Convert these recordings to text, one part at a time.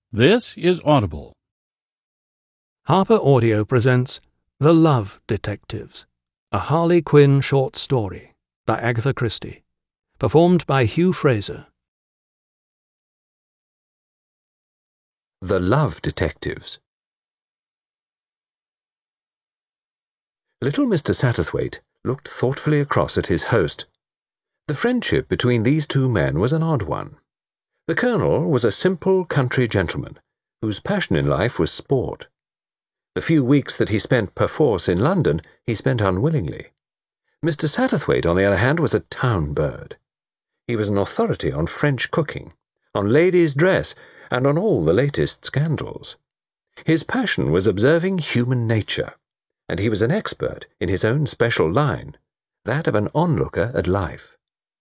This is Audible. Harper Audio presents The Love Detectives, a Harley Quinn short story by Agatha Christie, performed by Hugh Fraser. The Love Detectives. Little Mr. Satterthwaite looked thoughtfully across at his host. The friendship between these two men was an odd one. The Colonel was a simple country gentleman, whose passion in life was sport. The few weeks that he spent perforce in London, he spent unwillingly. Mr. Satterthwaite, on the other hand, was a town bird. He was an authority on French cooking, on ladies' dress, and on all the latest scandals. His passion was observing human nature, and he was an expert in his own special line, that of an onlooker at life.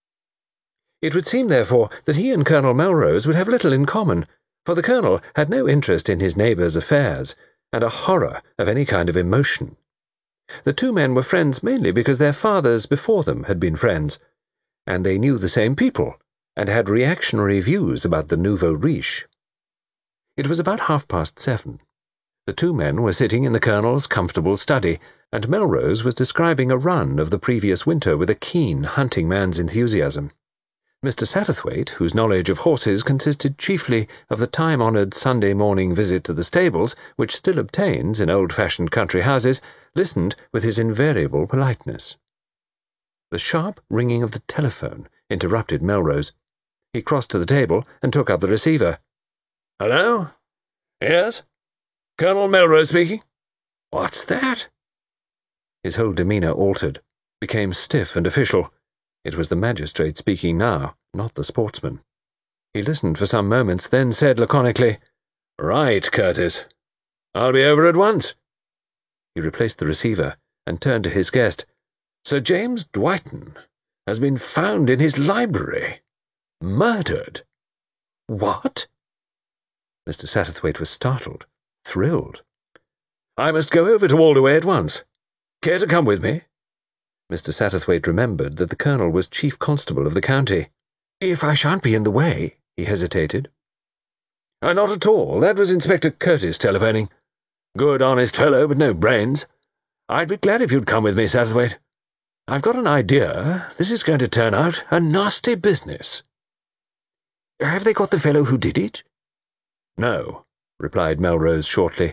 It would seem, therefore, that he and Colonel Melrose would have little in common, for the Colonel had no interest in his neighbours' affairs, and a horror of any kind of emotion. The two men were friends mainly because their fathers before them had been friends, and they knew the same people, and had reactionary views about the nouveau riche. It was about 7:30. The two men were sitting in the Colonel's comfortable study, and Melrose was describing a run of the previous winter with a keen hunting man's enthusiasm. Mr. Satterthwaite, whose knowledge of horses consisted chiefly of the time-honoured Sunday morning visit to the stables, which still obtains in old-fashioned country houses, listened with his invariable politeness. The sharp ringing of the telephone interrupted Melrose. He crossed to the table and took up the receiver. "Hello? Yes? Colonel Melrose speaking? What's that?" His whole demeanour altered, became stiff and official. It was the magistrate speaking now, not the sportsman. He listened for some moments, then said laconically, "Right, Curtis. I'll be over at once." He replaced the receiver and turned to his guest. "Sir James Dwighton has been found in his library. Murdered." "What?" Mr. Satterthwaite was startled, thrilled. "I must go over to Waldaway at once. Care to come with me?" Mr. Satterthwaite remembered that the Colonel was Chief Constable of the county. "If I shan't be in the way," he hesitated. "Not at all. That was Inspector Curtis telephoning. Good, honest fellow, but no brains. I'd be glad if you'd come with me, Satterthwaite. I've got an idea. This is going to turn out a nasty business." "Have they got the fellow who did it?" "No," replied Melrose shortly.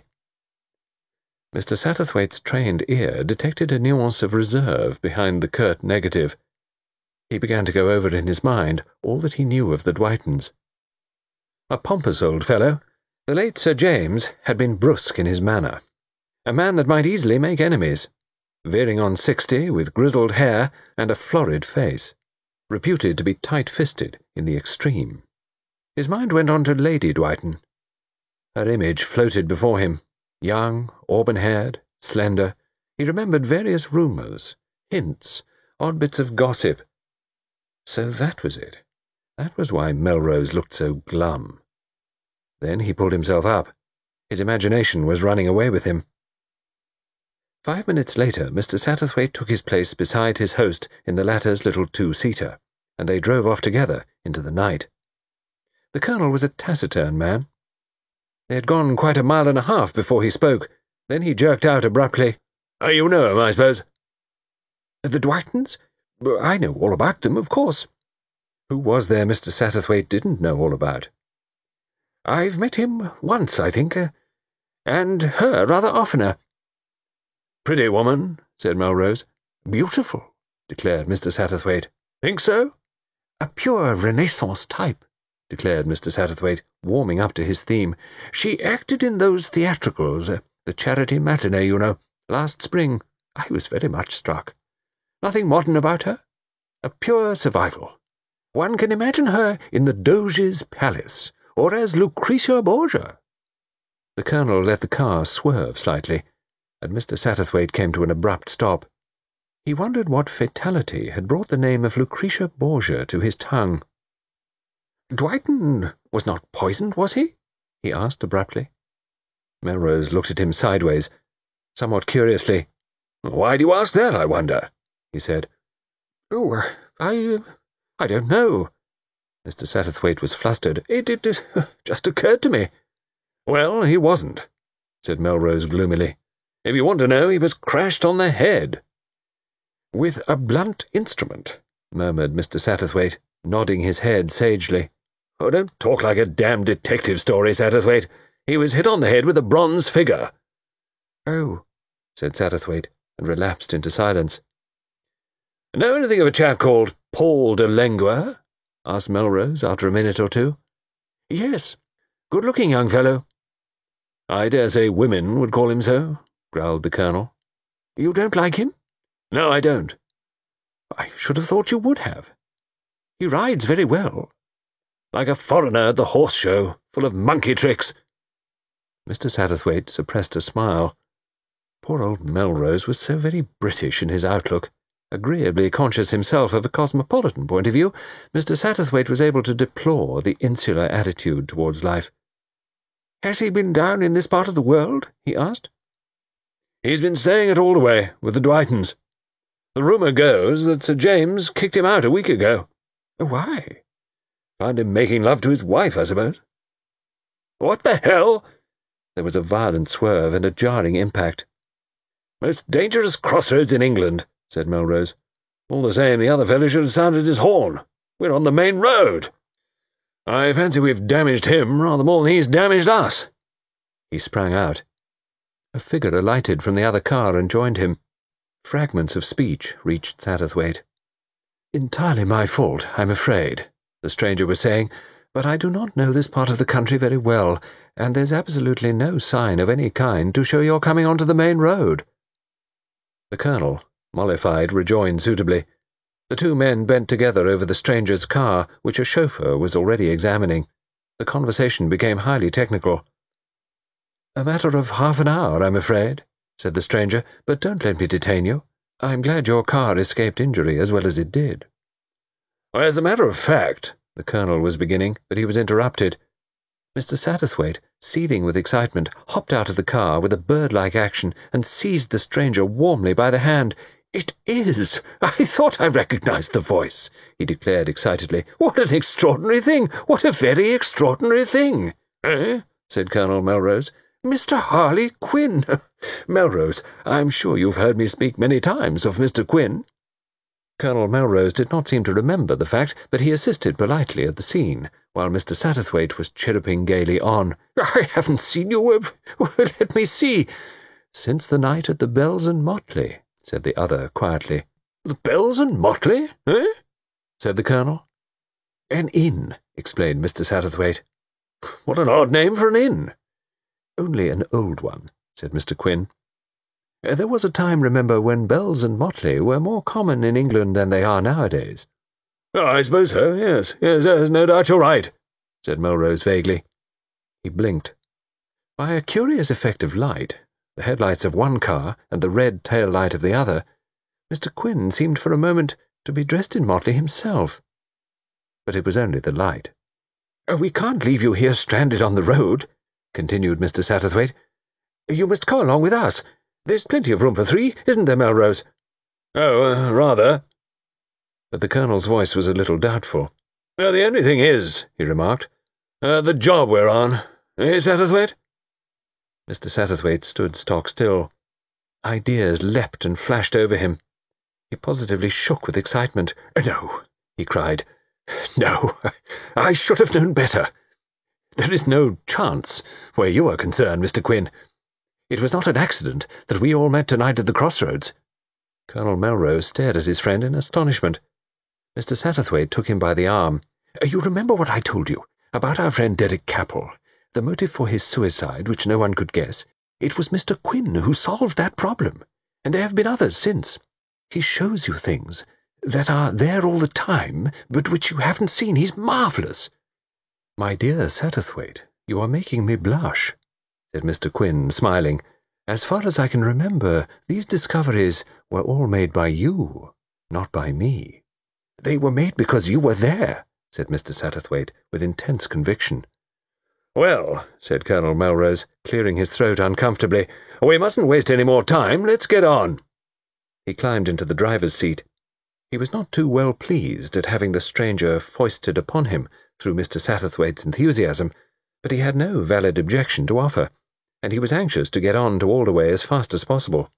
Mr. Satterthwaite's trained ear detected a nuance of reserve behind the curt negative. He began to go over in his mind all that he knew of the Dwightons. A pompous old fellow, the late Sir James had been brusque in his manner, a man that might easily make enemies, veering on 60, with grizzled hair and a florid face, reputed to be tight-fisted in the extreme. His mind went on to Lady Dwighton. Her image floated before him. Young, auburn-haired, slender, he remembered various rumours, hints, odd bits of gossip. So that was it. That was why Melrose looked so glum. Then he pulled himself up. His imagination was running away with him. 5 minutes later, Mr. Satterthwaite took his place beside his host in the latter's little two-seater, and they drove off together into the night. The Colonel was a taciturn man. They had gone quite a mile and a half before he spoke. Then he jerked out abruptly, "You know him, I suppose?" "The Dwightons? I know all about them, of course." Who was there Mr. Satterthwaite didn't know all about? "I've met him once, I think, and her rather oftener." "Pretty woman," said Melrose. "Beautiful," declared Mr. Satterthwaite. "Think so?" "A pure Renaissance type," declared Mr. Satterthwaite, warming up to his theme. "She acted in those theatricals, the charity matinee, you know, last spring. I was very much struck. Nothing modern about her. A pure survival. One can imagine her in the Doge's palace, or as Lucretia Borgia." The Colonel let the car swerve slightly, and Mr. Satterthwaite came to an abrupt stop. He wondered what fatality had brought the name of Lucretia Borgia to his tongue. "Dwighton was not poisoned, was he?" he asked abruptly. Melrose looked at him sideways, somewhat curiously. "Why do you ask that, I wonder?" he said. "Oh, I don't know." Mr. Satterthwaite was flustered. It just occurred to me." Well, he wasn't, said Melrose gloomily. If you want to know, he was crashed on the head. With a blunt instrument, murmured Mr. Satterthwaite, nodding his head sagely. Oh, don't talk like a damned detective story, Satterthwaite. He was hit on the head with a bronze figure. Oh, said Satterthwaite, and relapsed into silence. Know anything of a chap called Paul de Lenguer? Asked Melrose after a minute or two. Yes, good-looking young fellow. I dare say women would call him so, growled the Colonel. You don't like him? No, I don't. I should have thought you would have. He rides very well. Like a foreigner at the horse show, full of monkey tricks. Mr. Satterthwaite suppressed a smile. Poor old Melrose was so very British in his outlook. Agreeably conscious himself of a cosmopolitan point of view, Mr. Satterthwaite was able to deplore the insular attitude towards life. Has he been down in this part of the world? He asked. He's been staying at Aldaway with the Dwightons. The rumour goes that Sir James kicked him out a week ago. Why? Found him making love to his wife, I suppose. What the hell? There was a violent swerve and a jarring impact. Most dangerous crossroads in England, said Melrose. All the same, the other fellow should have sounded his horn. We're on the main road. I fancy we've damaged him rather more than he's damaged us. He sprang out. A figure alighted from the other car and joined him. Fragments of speech reached Satterthwaite. Entirely my fault, I'm afraid, the stranger was saying, but I do not know this part of the country very well, and there's absolutely no sign of any kind to show you're coming onto the main road. The Colonel, mollified, rejoined suitably. The two men bent together over the stranger's car, which a chauffeur was already examining. The conversation became highly technical. A matter of half an hour, I'm afraid, said the stranger, but don't let me detain you. I'm glad your car escaped injury as well as it did. As a matter of fact, the Colonel was beginning, but he was interrupted. Mr. Satterthwaite, seething with excitement, hopped out of the car with a bird-like action and seized the stranger warmly by the hand. It is! I thought I recognized the voice, he declared excitedly. What an extraordinary thing! What a very extraordinary thing! Eh? Said Colonel Melrose. Mr. Harley Quinn. Melrose, I'm sure you've heard me speak many times of Mr. Quinn. Colonel Melrose did not seem to remember the fact, but he assisted politely at the scene, while Mr. Satterthwaite was chirruping gaily on. I haven't seen you, let me see. Since the night at the Bells and Motley, said the other quietly. The Bells and Motley, eh? Said the Colonel. An inn, explained Mr. Satterthwaite. What an odd name for an inn. Only an old one, said Mr. Quinn. There was a time, remember, when Bells and Motley were more common in England than they are nowadays. Oh, I suppose so, yes, no doubt you're right, said Melrose vaguely. He blinked. By a curious effect of light, the headlights of one car and the red tail light of the other, Mr. Quinn seemed for a moment to be dressed in motley himself. But it was only the light. We can't leave you here stranded on the road, continued Mr. Satterthwaite. You must come along with us. There's plenty of room for three, isn't there, Melrose? Oh, rather. But the Colonel's voice was a little doubtful. The only thing is, he remarked, the job we're on. Eh, Satterthwaite? Mr. Satterthwaite stood stock still. Ideas leapt and flashed over him. He positively shook with excitement. No, he cried. No, I should have known better. There is no chance where you are concerned, Mr. Quinn. It was not an accident that we all met tonight at the crossroads. Colonel Melrose stared at his friend in astonishment. Mr. Satterthwaite took him by the arm. You remember what I told you about our friend Derek Capel, the motive for his suicide which no one could guess? It was Mr. Quinn who solved that problem, and there have been others since. He shows you things that are there all the time, but which you haven't seen. He's marvellous. My dear Satterthwaite, you are making me blush, said Mr. Quinn, smiling. As far as I can remember, these discoveries were all made by you, not by me. They were made because you were there, said Mr. Satterthwaite, with intense conviction. Well, said Colonel Melrose, clearing his throat uncomfortably, we mustn't waste any more time. Let's get on. He climbed into the driver's seat. He was not too well pleased at having the stranger foisted upon him through Mr. Satterthwaite's enthusiasm, but he had no valid objection to offer, and he was anxious to get on to Aldaway as fast as possible.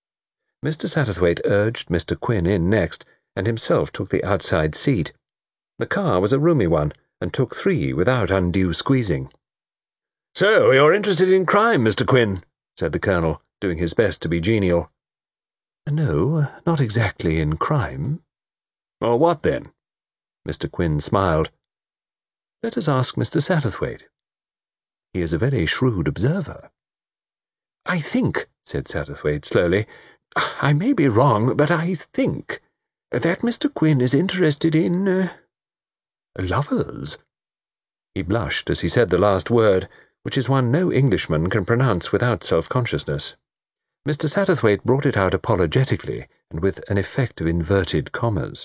Mr. Satterthwaite urged Mr. Quinn in next, and himself took the outside seat. The car was a roomy one, and took 3 without undue squeezing. "So you're interested in crime, Mr. Quinn?" said the Colonel, doing his best to be genial. "No, not exactly in crime." "Well, what then?" Mr. Quinn smiled. "Let us ask Mr. Satterthwaite. He is a very shrewd observer." "I think," said Satterthwaite slowly, "I may be wrong, but I think that Mr. Quinn is interested in lovers." He blushed as he said the last word, which is one no Englishman can pronounce without self-consciousness. Mr. Satterthwaite brought it out apologetically and with an effect of inverted commas.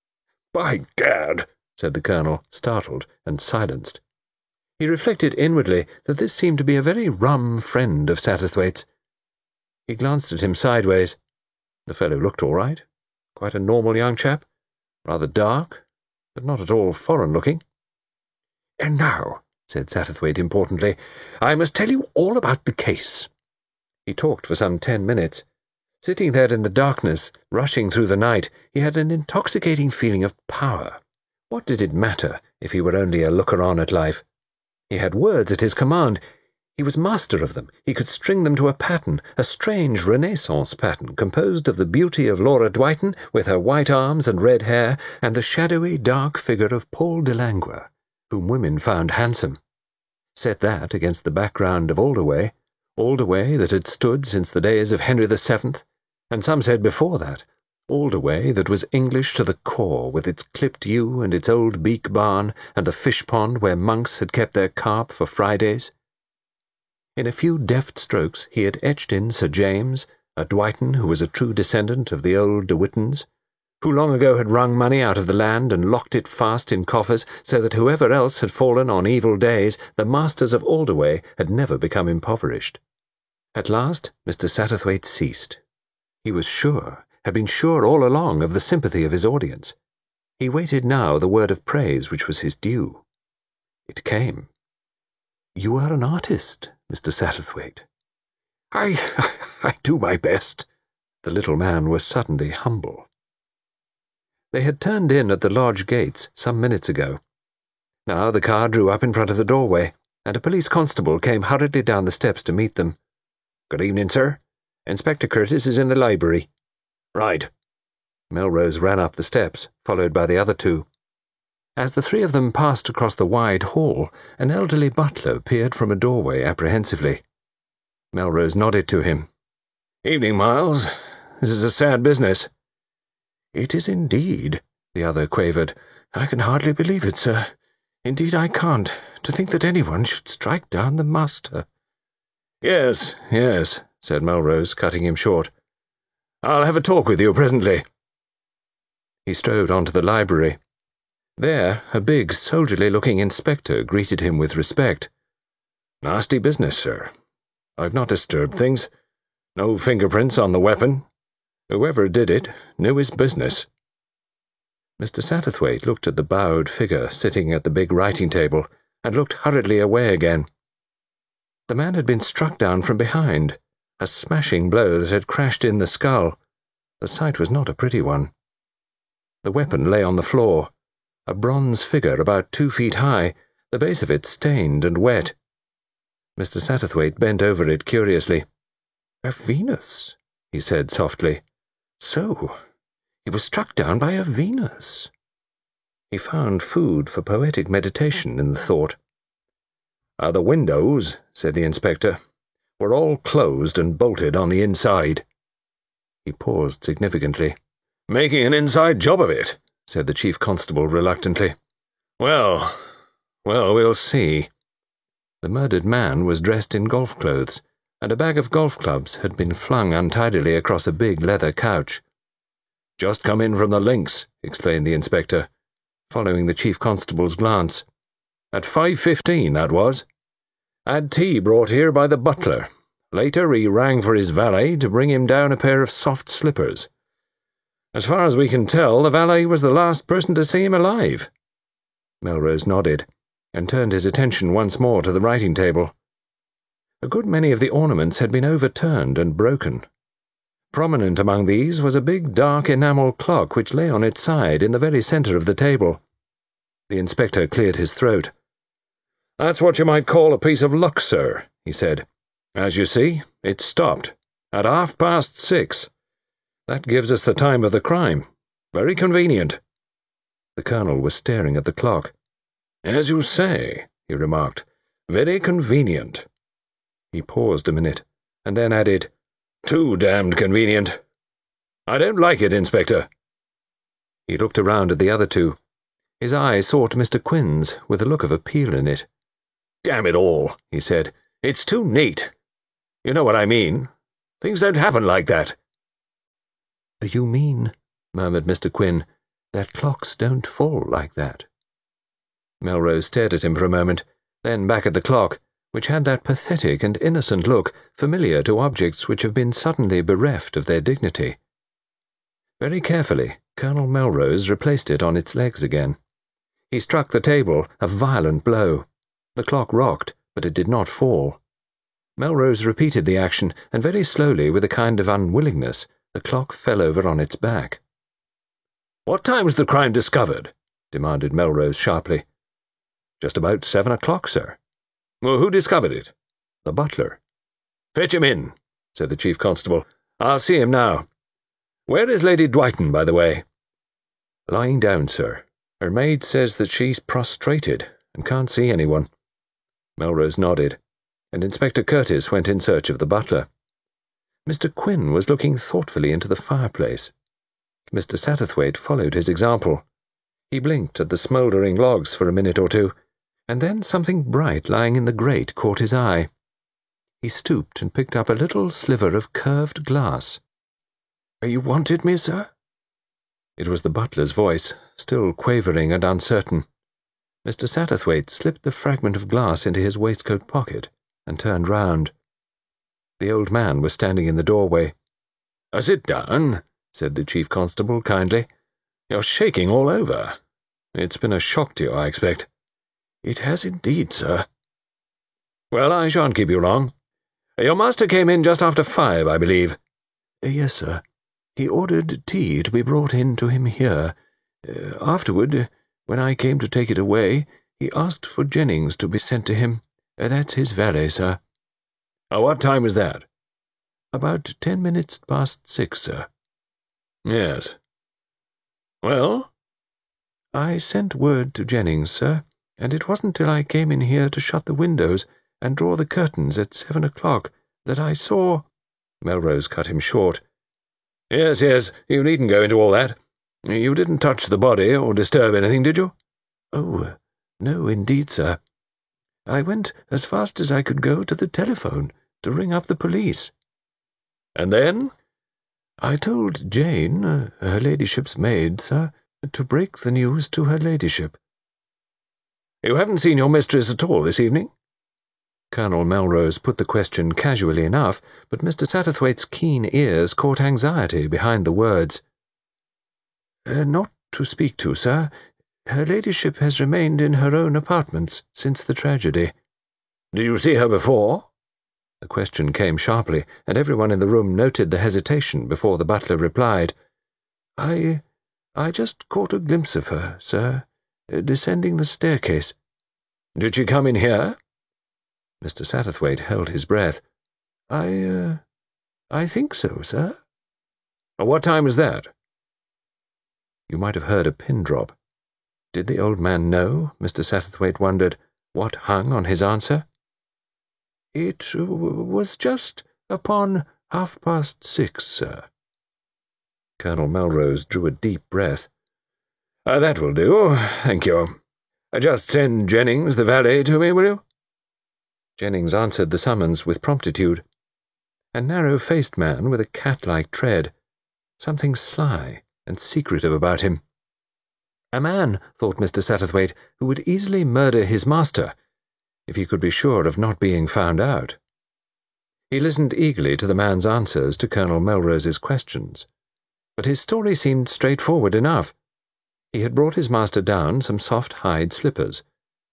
"By gad," said the Colonel, startled and silenced. He reflected inwardly that this seemed to be a very rum friend of Satterthwaite's. He glanced at him sideways. The fellow looked all right. Quite a normal young chap. Rather dark, but not at all foreign-looking. "And now," said Satterthwaite importantly, "I must tell you all about the case." He talked for some 10 minutes. Sitting there in the darkness, rushing through the night, he had an intoxicating feeling of power. What did it matter if he were only a looker-on at life? He had words at his command. He was master of them. He could string them to a pattern, a strange Renaissance pattern, composed of the beauty of Laura Dwighton, with her white arms and red hair, and the shadowy, dark figure of Paul de Langre, whom women found handsome. Set that against the background of Aldaway that had stood since the days of Henry VII, and some said before that, Aldaway that was English to the core, with its clipped yew and its old beak barn and the fish pond where monks had kept their carp for Fridays. In a few deft strokes he had etched in Sir James, a Dwighton who was a true descendant of the old De Wittons, who long ago had wrung money out of the land and locked it fast in coffers so that whoever else had fallen on evil days, the masters of Aldaway had never become impoverished. At last Mr. Satterthwaite ceased. He was sure, had been sure all along of the sympathy of his audience. He waited now the word of praise which was his due. It came. "You are an artist, Mr. Satterthwaite." I do my best." The little man was suddenly humble. They had turned in at the lodge gates some minutes ago. Now the car drew up in front of the doorway, and a police constable came hurriedly down the steps to meet them. "Good evening, sir. Inspector Curtis is in the library." "Right." Melrose ran up the steps, followed by the other 2. As the 3 of them passed across the wide hall, an elderly butler peered from a doorway apprehensively. Melrose nodded to him. "Evening, Miles. This is a sad business." "It is indeed," the other quavered. "I can hardly believe it, sir. Indeed I can't. To think that anyone should strike down the master." Yes, said Melrose, cutting him short. "I'll have a talk with you presently." He strode on to the library. There, a big, soldierly-looking inspector greeted him with respect. "Nasty business, sir. I've not disturbed things. No fingerprints on the weapon. Whoever did it knew his business." Mr. Satterthwaite looked at the bowed figure sitting at the big writing table, and looked hurriedly away again. The man had been struck down from behind, a smashing blow that had crashed in the skull. The sight was not a pretty one. The weapon lay on the floor, a bronze figure about 2 feet high, the base of it stained and wet. Mr. Satterthwaite bent over it curiously. "A Venus," he said softly. "So, he was struck down by a Venus." He found food for poetic meditation in the thought. "The windows," said the inspector, "were all closed and bolted on the inside." He paused significantly. "Making an inside job of it," said the chief constable reluctantly. Well, we'll see." The murdered man was dressed in golf clothes, and a bag of golf clubs had been flung untidily across a big leather couch. "Just come in from the links," explained the inspector, following the chief constable's glance. "At 5:15, that was. Had tea brought here by the butler. Later he rang for his valet to bring him down a pair of soft slippers. As far as we can tell, the valet was the last person to see him alive." Melrose nodded. and turned his attention once more to the writing table. A good many of the ornaments had been overturned and broken. Prominent among these was a big dark enamel clock which lay on its side in the very centre of the table. The inspector cleared his throat. "That's what you might call a piece of luck, sir," he said. "As you see, it stopped at 6:30. That gives us the time of the crime. Very convenient." The colonel was staring at the clock. "As you say," he remarked. "Very convenient." He paused a minute, and then added, "Too damned convenient. I don't like it, Inspector." He looked around at the other two. His eye sought Mr. Quinn's with a look of appeal in it. "Damn it all," he said. "It's too neat. You know what I mean. Things don't happen like that." "You mean," murmured Mr. Quinn, "that clocks don't fall like that?" Melrose stared at him for a moment, then back at the clock, which had that pathetic and innocent look familiar to objects which have been suddenly bereft of their dignity. Very carefully, Colonel Melrose replaced it on its legs again. He struck the table a violent blow. The clock rocked, but it did not fall. Melrose repeated the action, and very slowly, with a kind of unwillingness, the clock fell over on its back. "What time was the crime discovered?" demanded Melrose sharply. "Just about 7 o'clock, sir." "Well, who discovered it?" "The butler." "Fetch him in," said the chief constable. "I'll see him now. Where is Lady Dwighton, by the way?" "Lying down, sir. Her maid says that she's prostrated and can't see anyone." Melrose nodded, and Inspector Curtis went in search of the butler. Mr. Quinn was looking thoughtfully into the fireplace. Mr. Satterthwaite followed his example. He blinked at the smouldering logs for a minute or two, and then something bright lying in the grate caught his eye. He stooped and picked up a little sliver of curved glass. "You wanted me, sir?" It was the butler's voice, still quavering and uncertain. Mr. Satterthwaite slipped the fragment of glass into his waistcoat pocket and turned round. The old man was standing in the doorway. "Sit down," said the chief constable kindly. "You're shaking all over. It's been a shock to you, I expect." "It has indeed, sir." "Well, I shan't keep you long. Your master came in just after 5, I believe." "Yes, sir. He ordered tea to be brought in to him here. Afterward, when I came to take it away, he asked for Jennings to be sent to him. That's his valet, sir." "What time was that?" "About 10 minutes past 6, sir." "Yes. Well?" "I sent word to Jennings, sir, and it wasn't till I came in here to shut the windows and draw the curtains at 7 o'clock that I saw—" Melrose cut him short. Yes, you needn't go into all that. You didn't touch the body or disturb anything, did you?" "Oh, no, indeed, sir. I went as fast as I could go to the telephone to ring up the police." "And then?" "I told Jane, her ladyship's maid, sir, to break the news to her ladyship." "You haven't seen your mistress at all this evening?" Colonel Melrose put the question casually enough, but Mr. Satterthwaite's keen ears caught anxiety behind the words. "Not to speak to, sir. Her ladyship has remained in her own apartments since the tragedy." "Did you see her before?" The question came sharply, and everyone in the room noted the hesitation before the butler replied. I just caught a glimpse of her, sir, descending the staircase." "Did she come in here?" Mr. Satterthwaite held his breath. I think so, sir." "What time was that?" You might have heard a pin drop. Did the old man know, Mr. Satterthwaite wondered, what hung on his answer? "It was just upon 6:30, sir." Colonel Melrose drew a deep breath. "That will do, thank you. Just send Jennings, the valet, to me, will you?" Jennings answered the summons with promptitude. A narrow-faced man with a cat-like tread, something sly and secretive about him. A man, thought Mr. Satterthwaite, who would easily murder his master, if he could be sure of not being found out. He listened eagerly to the man's answers to Colonel Melrose's questions, but his story seemed straightforward enough. He had brought his master down some soft hide slippers,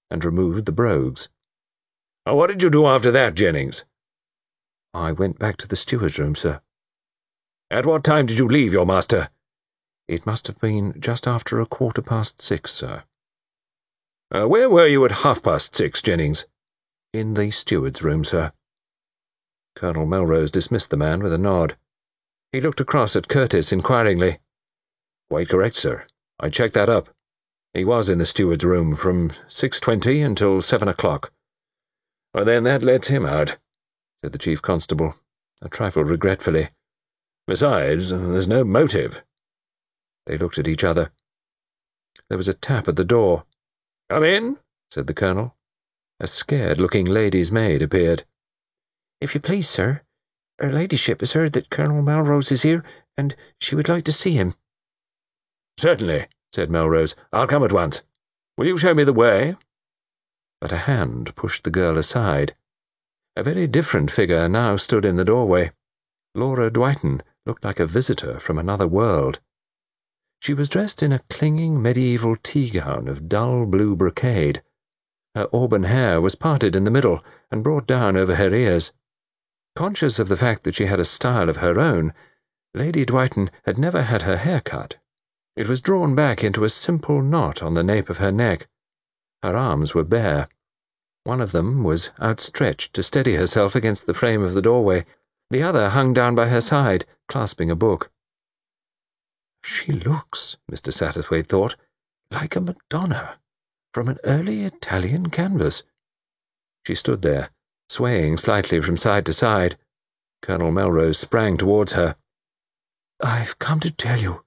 and removed the brogues. "What did you do after that, Jennings?" "I went back to the steward's room, sir." "At what time did you leave your master?" "It must have been just after 6:15, sir." Where were you at 6:30, Jennings?" "In the steward's room, sir." Colonel Melrose dismissed the man with a nod. He looked across at Curtis inquiringly. "Quite correct, sir. I checked that up. He was in the steward's room from 6:20 until 7 o'clock. Then that lets him out," said the chief constable, a trifle regretfully. "Besides, there's no motive." They looked at each other. There was a tap at the door. "Come in," said the colonel. A scared-looking lady's maid appeared. "If you please, sir, her ladyship has heard that Colonel Melrose is here, and she would like to see him." "Certainly," said Melrose. "I'll come at once. Will you show me the way?" But a hand pushed the girl aside. A very different figure now stood in the doorway. Laura Dwighton looked like a visitor from another world. She was dressed in a clinging medieval tea-gown of dull blue brocade. Her auburn hair was parted in the middle and brought down over her ears. Conscious of the fact that she had a style of her own, Lady Dwighton had never had her hair cut. It was drawn back into a simple knot on the nape of her neck. Her arms were bare. One of them was outstretched to steady herself against the frame of the doorway. The other hung down by her side, clasping a book. "She looks," Mr. Satterthwaite thought, "like a Madonna from an early Italian canvas." She stood there, swaying slightly from side to side. Colonel Melrose sprang towards her. "I've come to tell you.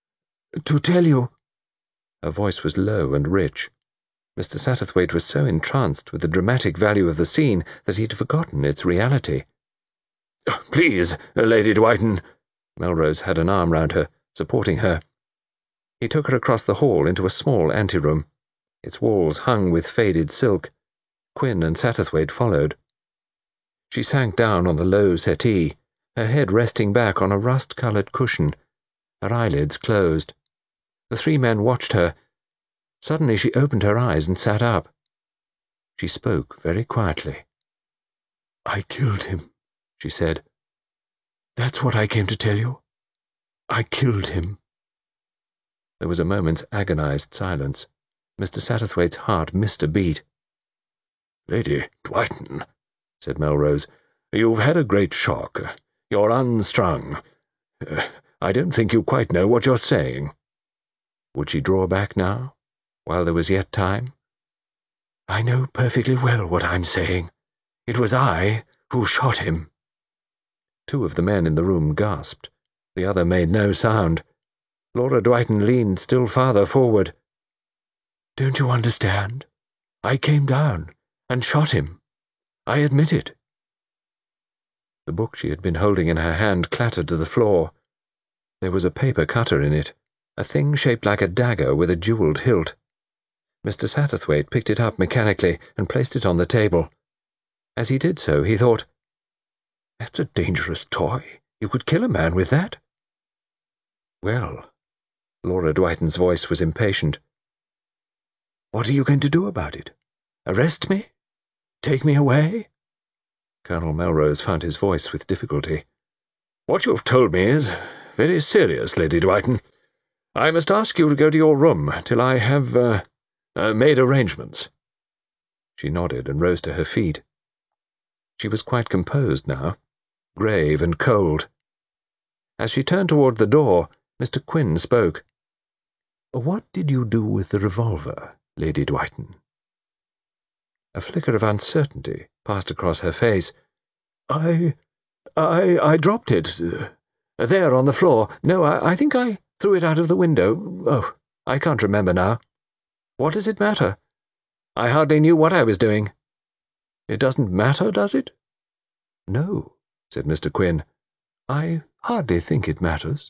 Her voice was low and rich. Mr. Satterthwaite was so entranced with the dramatic value of the scene that he'd forgotten its reality. "Please, Lady Dwighton." Melrose had an arm round her, supporting her. He took her across the hall into a small anteroom. Its walls hung with faded silk. Quinn and Satterthwaite followed. She sank down on the low settee, her head resting back on a rust-coloured cushion. Her eyelids closed. The three men watched her. Suddenly she opened her eyes and sat up. She spoke very quietly. "I killed him," she said. "That's what I came to tell you. I killed him." There was a moment's agonized silence. Mr. Satterthwaite's heart missed a beat. "Lady Dwighton," said Melrose, "you've had a great shock. You're unstrung. I don't think you quite know what you're saying." Would she draw back now, while there was yet time? "I know perfectly well what I'm saying. It was I who shot him." Two of the men in the room gasped. The other made no sound. Laura Dwighton leaned still farther forward. "Don't you understand? I came down and shot him. I admit it." The book she had been holding in her hand clattered to the floor. There was a paper cutter in it, a thing shaped like a dagger with a jewelled hilt. Mr. Satterthwaite picked it up mechanically and placed it on the table. As he did so, he thought, "That's a dangerous toy. You could kill a man with that." "Well," Laura Dwighton's voice was impatient, "what are you going to do about it? Arrest me? Take me away?" Colonel Melrose found his voice with difficulty. "What you've told me is very serious, Lady Dwighton. I must ask you to go to your room till I have, made arrangements." She nodded and rose to her feet. She was quite composed now, grave and cold. As she turned toward the door, Mr. Quinn spoke. "What did you do with the revolver, Lady Dwighton?" A flicker of uncertainty passed across her face. I dropped it. There on the floor. No, I think I threw it out of the window. Oh, I can't remember now. What does it matter? I hardly knew what I was doing." "It doesn't matter, does it?" "No," said Mr. Quinn. "I hardly think it matters."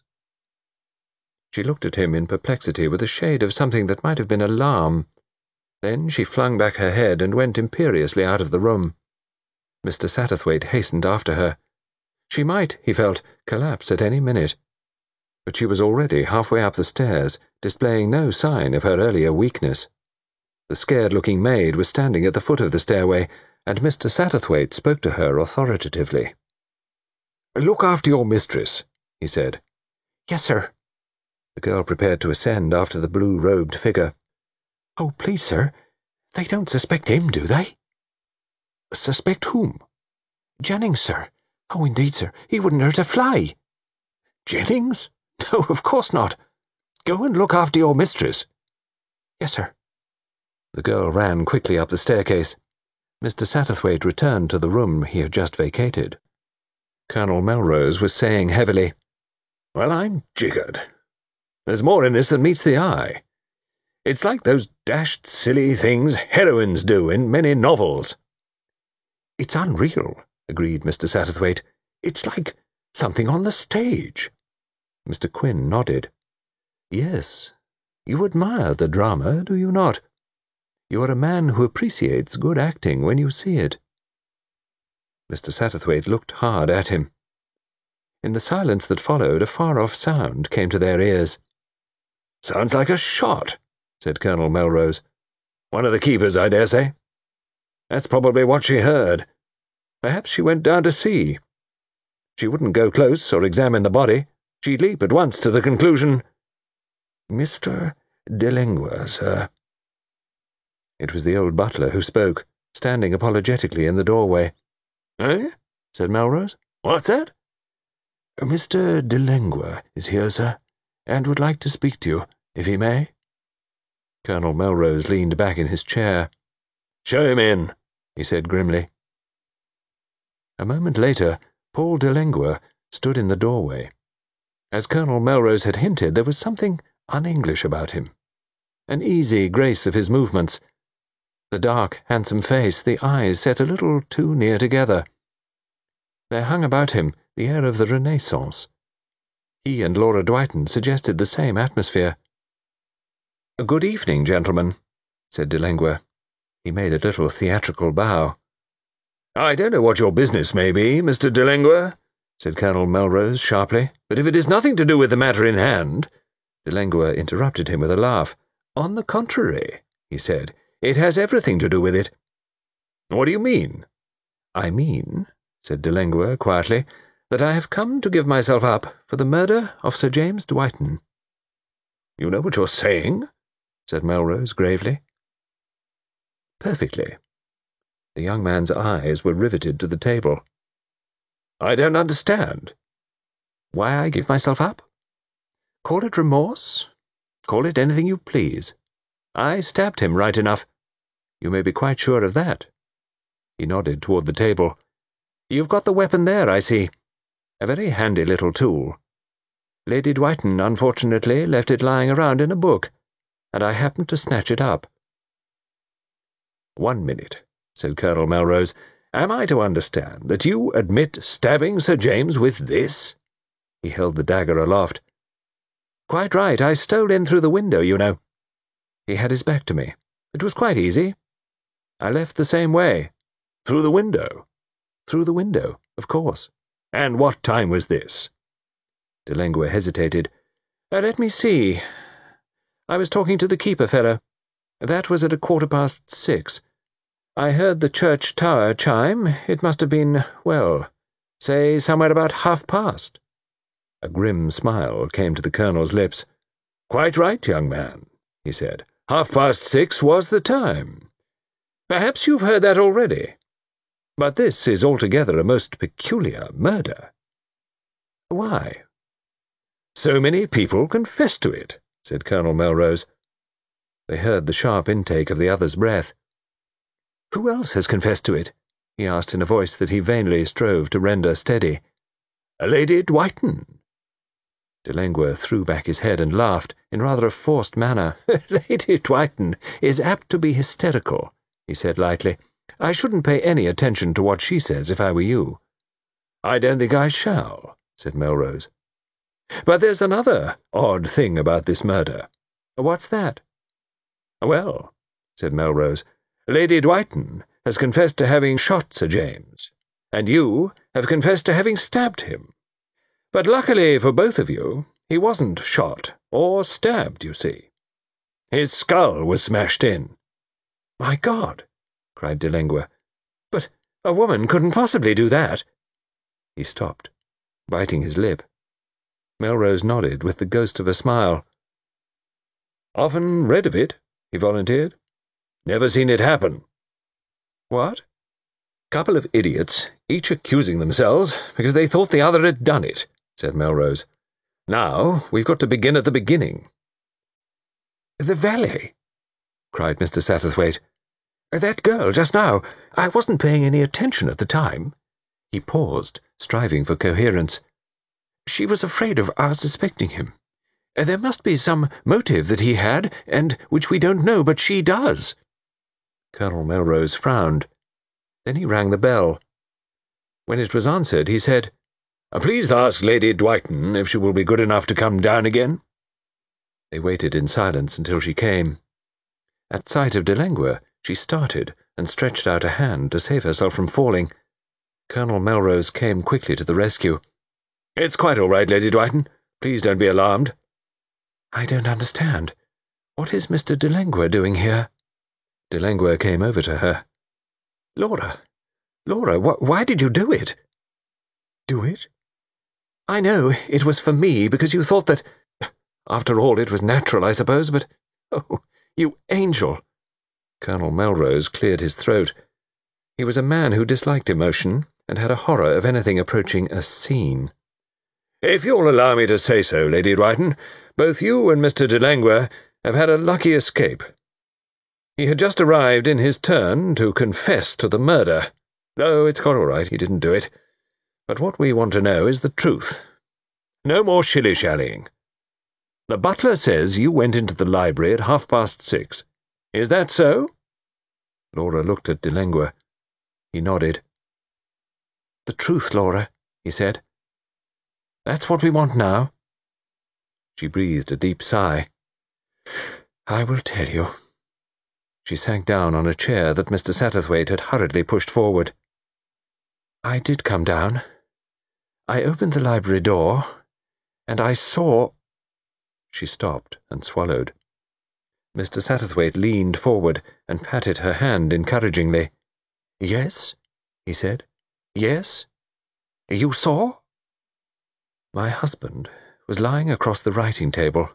She looked at him in perplexity with a shade of something that might have been alarm. Then she flung back her head and went imperiously out of the room. Mr. Satterthwaite hastened after her. She might, he felt, collapse at any minute. But she was already halfway up the stairs, displaying no sign of her earlier weakness. The scared-looking maid was standing at the foot of the stairway, and Mr. Satterthwaite spoke to her authoritatively. "Look after your mistress," he said. "Yes, sir." The girl prepared to ascend after the blue-robed figure. "Oh, please, sir, they don't suspect him, do they?" "Suspect whom?" "Jennings, sir. Oh, indeed, sir, he wouldn't hurt a fly." "Jennings? No, of course not. Go and look after your mistress." "Yes, sir." The girl ran quickly up the staircase. Mr. Satterthwaite returned to the room he had just vacated. Colonel Melrose was saying heavily, "Well, I'm jiggered. There's more in this than meets the eye. It's like those dashed silly things heroines do in many novels." "It's unreal," agreed Mr. Satterthwaite. "It's like something on the stage." Mr. Quinn nodded. "Yes, you admire the drama, do you not? You are a man who appreciates good acting when you see it." Mr. Satterthwaite looked hard at him. In the silence that followed, a far-off sound came to their ears. "Sounds like a shot," said Colonel Melrose. "One of the keepers, I dare say. That's probably what she heard. Perhaps she went down to see. She wouldn't go close or examine the body. She'd leap at once to the conclusion—" "Mr. Delengua, sir." It was the old butler who spoke, standing apologetically in the doorway. "Eh?" said Melrose. "What's that?" "Mr. Delengua is here, sir, and would like to speak to you, if he may." Colonel Melrose leaned back in his chair. "Show him in," he said grimly. A moment later, Paul Delengua stood in the doorway. As Colonel Melrose had hinted, there was something un-English about him. An easy grace of his movements. The dark, handsome face, the eyes set a little too near together. There hung about him the air of the Renaissance. He and Laura Dwighton suggested the same atmosphere. "Good evening, gentlemen," said Delengua. He made a little theatrical bow. "I don't know what your business may be, Mr. Delengua," said Colonel Melrose sharply, "but if it is nothing to do with the matter in hand—" Delengua interrupted him with a laugh. "On the contrary," he said, "it has everything to do with it." "What do you mean?" "I mean," said Delengua quietly, "that I have come to give myself up for the murder of Sir James Dwighton." "You know what you're saying?" said Melrose gravely. "Perfectly." The young man's eyes were riveted to the table. "I don't understand." "Why I give myself up? Call it remorse. Call it anything you please. I stabbed him right enough. You may be quite sure of that." He nodded toward the table. "You've got the weapon there, I see. A very handy little tool. Lady Dwighton, unfortunately, left it lying around in a book, and I happened to snatch it up." "1 minute," said Colonel Melrose. "Am I to understand that you admit stabbing Sir James with this?" He held the dagger aloft. "Quite right. I stole in through the window, you know. He had his back to me. It was quite easy. I left the same way." "Through the window?" "Through the window, of course." "And what time was this?" Delengua hesitated. "Let me see. I was talking to the keeper fellow. That was at 6:15. I heard the church tower chime. It must have been, well, say somewhere about 6:30. A grim smile came to the Colonel's lips. "Quite right, young man," he said. 6:30 was the time. Perhaps you've heard that already. But this is altogether a most peculiar murder." "Why?" "So many people confess to it," said Colonel Melrose. They heard the sharp intake of the other's breath. "Who else has confessed to it?" he asked in a voice that he vainly strove to render steady. "Lady Dwighton." Delengua threw back his head and laughed in rather a forced manner. "Lady Dwighton is apt to be hysterical," he said lightly. "I shouldn't pay any attention to what she says if I were you." "I don't think I shall," said Melrose. "But there's another odd thing about this murder." "What's that?" "Well," said Melrose, "Lady Dwighton has confessed to having shot Sir James, and you have confessed to having stabbed him. But luckily for both of you, he wasn't shot or stabbed, you see. His skull was smashed in. My God!" cried Delengua. "But a woman couldn't possibly do that." He stopped, biting his lip. Melrose nodded with the ghost of a smile. "Often read of it," he volunteered. "Never seen it happen." "What?" "Couple of idiots, each accusing themselves because they thought the other had done it," said Melrose. "Now we've got to begin at the beginning." "The valet!" cried Mr. Satterthwaite. "That girl just now. I wasn't paying any attention at the time." He paused, striving for coherence. "She was afraid of our suspecting him. There must be some motive that he had, and which we don't know, but she does." Colonel Melrose frowned. Then he rang the bell. When it was answered, he said, "Please ask Lady Dwighton if she will be good enough to come down again." They waited in silence until she came. At sight of Delengua, she started and stretched out a hand to save herself from falling. Colonel Melrose came quickly to the rescue. "It's quite all right, Lady Dwighton. Please don't be alarmed." "I don't understand. What is Mr. Delengua doing here?" Delengua came over to her. Laura, why did you do it?" "Do it? I know it was for me, because you thought that... After all, it was natural, I suppose, but... Oh, you angel!" Colonel Melrose cleared his throat. He was a man who disliked emotion and had a horror of anything approaching a scene. "If you'll allow me to say so, Lady Dwighton, both you and Mr. Delengua have had a lucky escape. He had just arrived in his turn to confess to the murder. Oh, it's quite all right, he didn't do it. But what we want to know is the truth. No more shilly-shallying. The butler says you went into the library at 6:30. Is that so?" Laura looked at Delengua. He nodded. "The truth, Laura," he said. "That's what we want now." She breathed a deep sigh. "I will tell you." She sank down on a chair that Mr. Satterthwaite had hurriedly pushed forward. "I did come down. I opened the library door, and I saw—" She stopped and swallowed. Mr. Satterthwaite leaned forward and patted her hand encouragingly. "Yes?" he said. "Yes? You saw?" "My husband was lying across the writing table.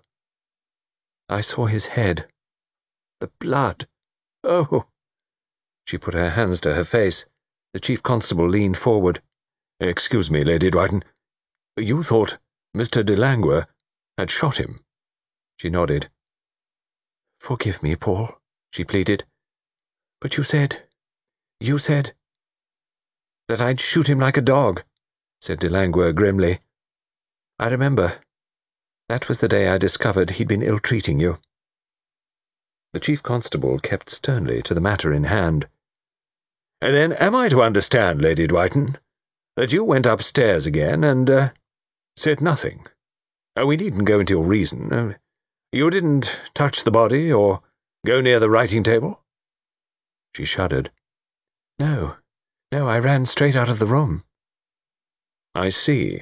I saw his head. The blood. Oh!" She put her hands to her face. The Chief Constable leaned forward. "Excuse me, Lady Dwighton. You thought Mr. Delengua had shot him?" She nodded. "Forgive me, Paul," she pleaded. "But you said... that I'd shoot him like a dog," said Delengua grimly. "I remember. That was the day I discovered he'd been ill-treating you." The Chief Constable kept sternly to the matter in hand. "And then am I to understand, Lady Dwighton, that you went upstairs again and, said nothing? We needn't go into your reason. You didn't touch the body or go near the writing table?" She shuddered. No, I ran straight out of the room." I see.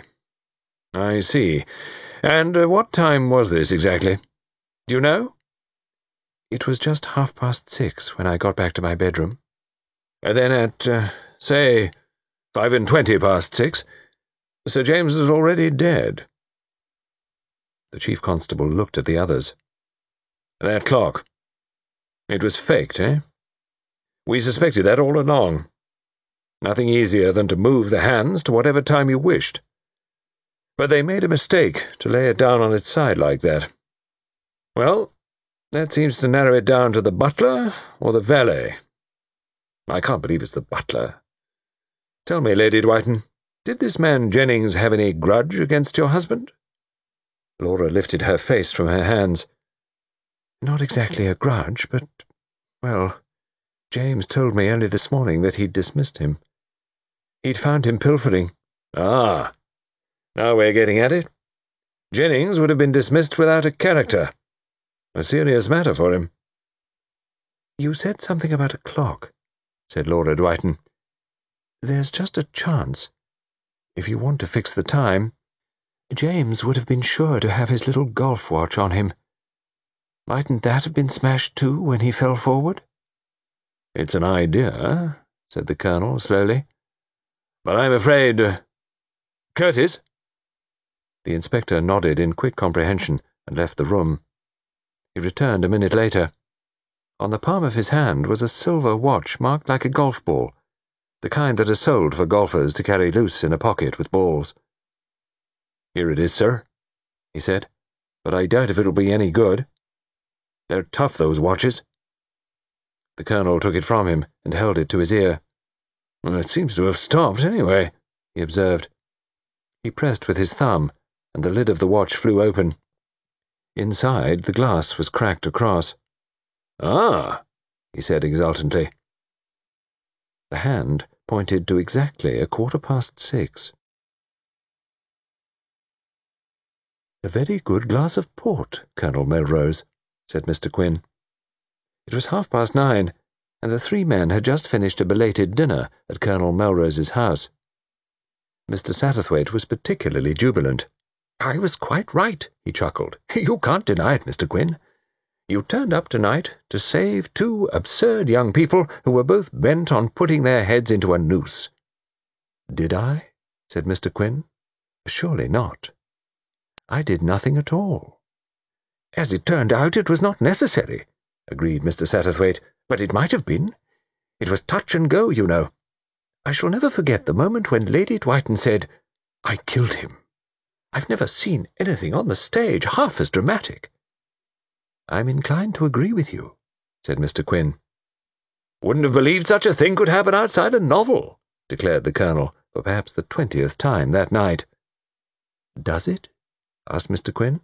And what time was this exactly? Do you know?" "It was just 6:30 when I got back to my bedroom." "And then at, say, 6:20, Sir James is already dead." The Chief Constable looked at the others. "That clock. It was faked, eh? We suspected that all along. Nothing easier than to move the hands to whatever time you wished. But they made a mistake to lay it down on its side like that. Well, that seems to narrow it down to the butler or the valet. I can't believe it's the butler. Tell me, Lady Dwighton, did this man Jennings have any grudge against your husband?" Laura lifted her face from her hands. "Not exactly a grudge, but, well, James told me only this morning that he'd dismissed him. He'd found him pilfering." "Ah, now we're getting at it. Jennings would have been dismissed without a character. A serious matter for him." "You said something about a clock," said Laura Dwighton. "There's just a chance. If you want to fix the time, James would have been sure to have his little golf watch on him. Mightn't that have been smashed too when he fell forward?" "It's an idea," said the Colonel slowly. "But I'm afraid— Curtis?" The inspector nodded in quick comprehension and left the room. He returned a minute later. On the palm of his hand was a silver watch marked like a golf ball, the kind that are sold for golfers to carry loose in a pocket with balls. "Here it is, sir," he said, "but I doubt if it'll be any good. They're tough, those watches." The Colonel took it from him and held it to his ear. "Well, it seems to have stopped, anyway," he observed. He pressed with his thumb, and the lid of the watch flew open. Inside, the glass was cracked across. "Ah," he said exultantly. The hand pointed to exactly 6:15. "A very good glass of port, Colonel Melrose," said Mr. Quinn. It was 9:30, and the three men had just finished a belated dinner at Colonel Melrose's house. Mr. Satterthwaite was particularly jubilant. "I was quite right," he chuckled. "You can't deny it, Mr. Quinn. You turned up tonight to save two absurd young people who were both bent on putting their heads into a noose." "Did I?" said Mr. Quinn. "Surely not. I did nothing at all." "As it turned out, it was not necessary," agreed Mr. Satterthwaite, "but it might have been. It was touch and go, you know. I shall never forget the moment when Lady Dwighton said, 'I killed him.' I've never seen anything on the stage half as dramatic." "I'm inclined to agree with you," said Mr. Quinn. "Wouldn't have believed such a thing could happen outside a novel," declared the Colonel, for perhaps the 20th time that night. "Does it?" asked Mr. Quinn.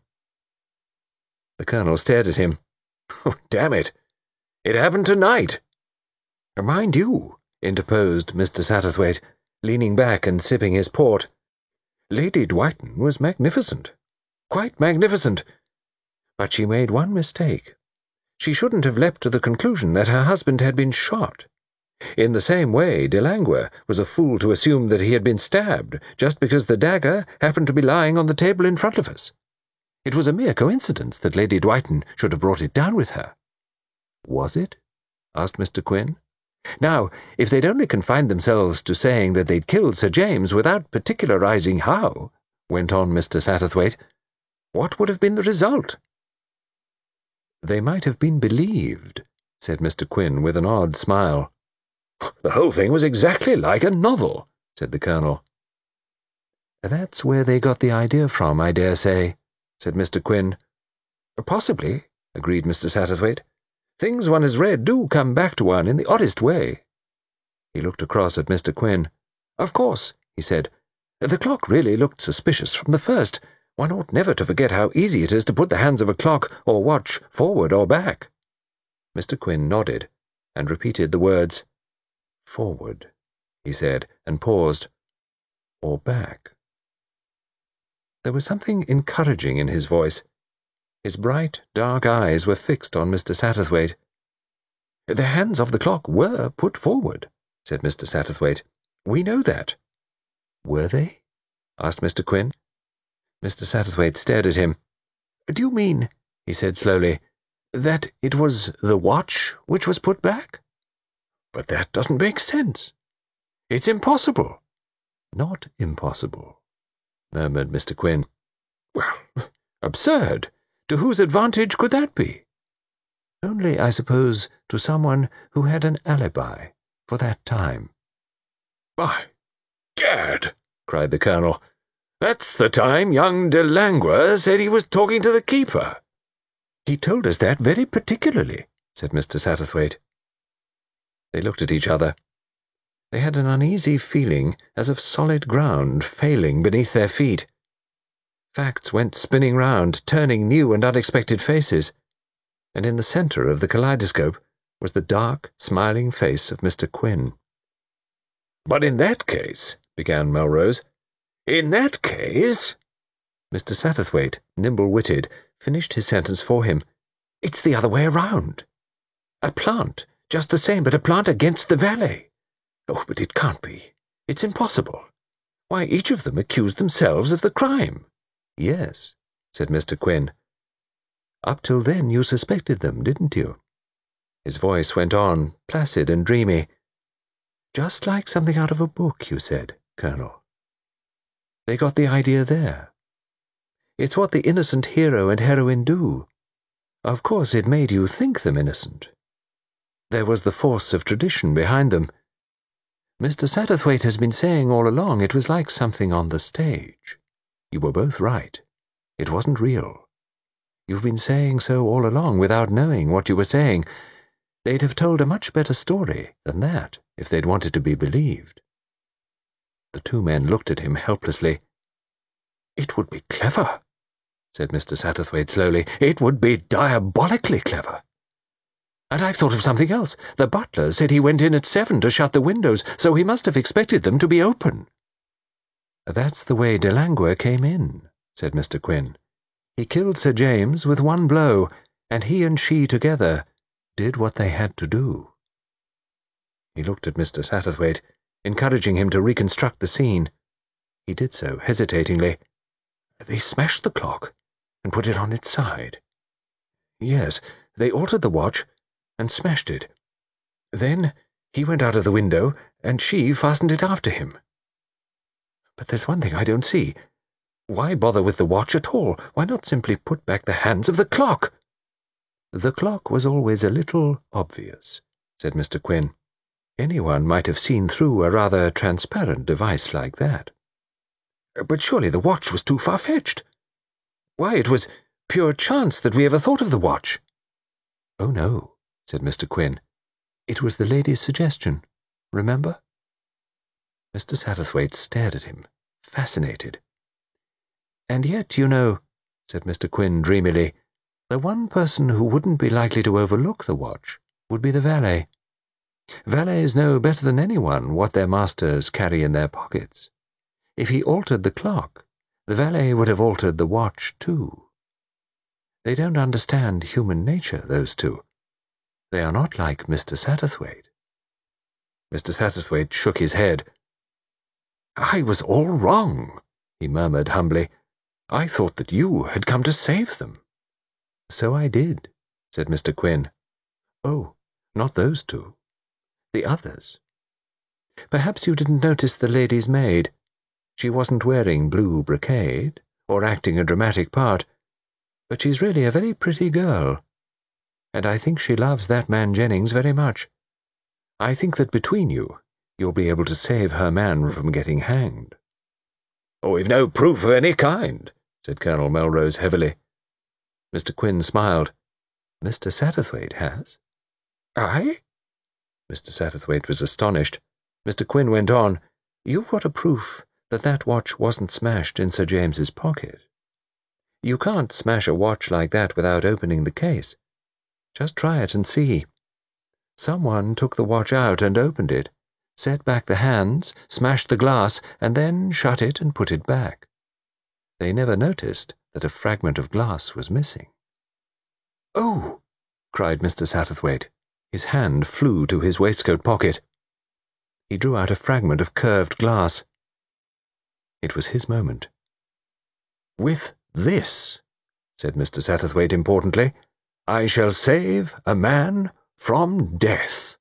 The Colonel stared at him. "Oh, damn it! It happened tonight." "Mind you," interposed Mr. Satterthwaite, leaning back and sipping his port, "Lady Dwighton was magnificent. Quite magnificent. But she made one mistake. She shouldn't have leapt to the conclusion that her husband had been shot. In the same way, de Langueur was a fool to assume that he had been stabbed just because the dagger happened to be lying on the table in front of us. It was a mere coincidence that Lady Dwighton should have brought it down with her." "Was it?" asked Mr. Quinn. "Now, if they'd only confined themselves to saying that they'd killed Sir James without particularizing how," went on Mr. Satterthwaite, "what would have been the result?" "They might have been believed," said Mr. Quinn with an odd smile. "The whole thing was exactly like a novel," said the Colonel. "That's where they got the idea from, I dare say," said Mr. Quinn. "Possibly," agreed Mr. Satterthwaite. "Things one has read do come back to one in the oddest way." He looked across at Mr. Quinn. "Of course," he said, "the clock really looked suspicious from the first. One ought never to forget how easy it is to put the hands of a clock or watch forward or back." Mr. Quinn nodded and repeated the words. "Forward," he said, and paused. "Or back." There was something encouraging in his voice. His bright, dark eyes were fixed on Mr. Satterthwaite. "The hands of the clock were put forward," said Mr. Satterthwaite. "We know that." "Were they?" asked Mr. Quinn. Mr. Satterthwaite stared at him. "Do you mean," he said slowly, "that it was the watch which was put back? But that doesn't make sense. It's impossible." "Not impossible," murmured Mr. Quinn. "Well, absurd. To whose advantage could that be?" "Only, I suppose, to someone who had an alibi for that time." "By gad!" cried the Colonel. "That's the time young de Langueur said he was talking to the keeper." "He told us that very particularly," said Mr. Satterthwaite. They looked at each other. They had an uneasy feeling as of solid ground failing beneath their feet. Facts went spinning round, turning new and unexpected faces, and in the centre of the kaleidoscope was the dark, smiling face of Mr. Quinn. "But in that case," began Melrose, "in that case—" Mr. Satterthwaite, nimble-witted, finished his sentence for him. "It's the other way around. A plant, just the same, but a plant against the valet. Oh, but it can't be. It's impossible. Why, each of them accused themselves of the crime." "Yes," said Mr. Quinn. "Up till then you suspected them, didn't you?" His voice went on, placid and dreamy. "Just like something out of a book, you said, Colonel. They got the idea there. It's what the innocent hero and heroine do. Of course it made you think them innocent. There was the force of tradition behind them. Mr. Satterthwaite has been saying all along it was like something on the stage. You were both right. It wasn't real. You've been saying so all along without knowing what you were saying. They'd have told a much better story than that if they'd wanted to be believed." The two men looked at him helplessly. "It would be clever," said Mr. Satterthwaite slowly. "It would be diabolically clever. And I've thought of something else. The butler said he went in at 7 to shut the windows, so he must have expected them to be open." "That's the way de Langueur came in," said Mr. Quinn. "He killed Sir James with one blow, and he and she together did what they had to do." He looked at Mr. Satterthwaite, encouraging him to reconstruct the scene. He did so, hesitatingly. "They smashed the clock and put it on its side. Yes, they altered the watch and smashed it. Then he went out of the window, and she fastened it after him. But there's one thing I don't see. Why bother with the watch at all? Why not simply put back the hands of the clock?" "The clock was always a little obvious," said Mr. Quinn. "Anyone might have seen through a rather transparent device like that." "But surely the watch was too far-fetched. Why, it was pure chance that we ever thought of the watch." "Oh, no," said Mr. Quinn. "It was the lady's suggestion, remember?" Mr. Satterthwaite stared at him, fascinated. "And yet, you know," said Mr. Quinn dreamily, "the one person who wouldn't be likely to overlook the watch would be the valet. Valets know better than anyone what their masters carry in their pockets. If he altered the clock, the valet would have altered the watch too. They don't understand human nature, those two. They are not like Mr. Satterthwaite." Mr. Satterthwaite shook his head. "I was all wrong," he murmured humbly. "I thought that you had come to save them." "So I did," said Mr. Quinn. "Oh, not those two. The others. Perhaps you didn't notice the lady's maid. She wasn't wearing blue brocade, or acting a dramatic part, but she's really a very pretty girl. And I think she loves that man Jennings very much. I think that between you, you'll be able to save her man from getting hanged." "Oh, we've no proof of any kind," said Colonel Melrose heavily. Mr. Quinn smiled. "Mr. Satterthwaite has." "I?" Mr. Satterthwaite was astonished. Mr. Quinn went on. "You've got a proof that that watch wasn't smashed in Sir James's pocket. You can't smash a watch like that without opening the case. Just try it and see. Someone took the watch out and opened it, set back the hands, smashed the glass, and then shut it and put it back. They never noticed that a fragment of glass was missing." "Oh!" cried Mr. Satterthwaite. His hand flew to his waistcoat pocket. He drew out a fragment of curved glass. It was his moment. "With this," said Mr. Satterthwaite importantly, "I shall save a man from death."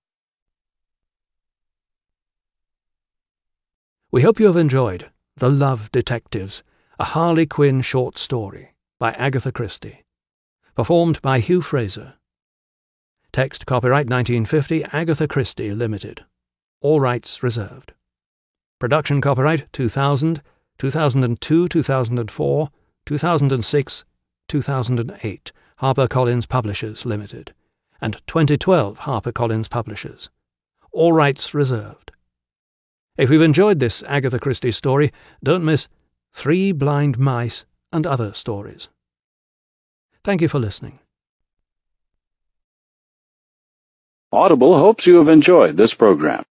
We hope you have enjoyed The Love Detectives, a Harley Quinn short story by Agatha Christie. Performed by Hugh Fraser. Text copyright 1950 Agatha Christie Limited. All rights reserved. Production copyright 2000, 2002, 2004, 2006, 2008 HarperCollins Publishers Limited, and 2012 HarperCollins Publishers. All rights reserved. If you've enjoyed this Agatha Christie story, don't miss Three Blind Mice and Other Stories. Thank you for listening. Audible hopes you have enjoyed this program.